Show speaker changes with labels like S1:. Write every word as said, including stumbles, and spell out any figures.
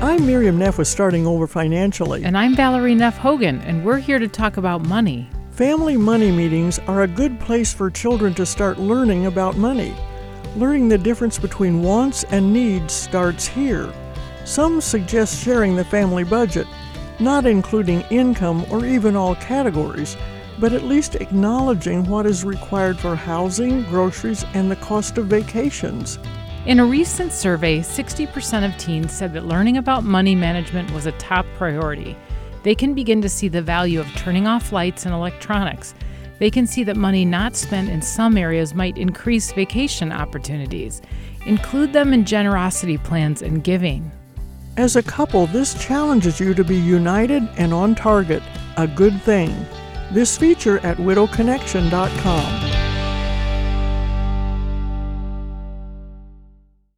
S1: I'm Miriam Neff with Starting Over Financially.
S2: And I'm Valerie Neff Hogan, and we're here to talk about money.
S1: Family money meetings are a good place for children to start learning about money. Learning the difference between wants and needs starts here. Some suggest sharing the family budget, not including income or even all categories, but at least acknowledging what is required for housing, groceries, and the cost of vacations.
S2: In a recent survey, sixty percent of teens said that learning about money management was a top priority. They can begin to see the value of turning off lights and electronics. They can see that money not spent in some areas might increase vacation opportunities. Include them in generosity plans and giving.
S1: As a couple, this challenges you to be united and on target, a good thing. This feature at widow connection dot com.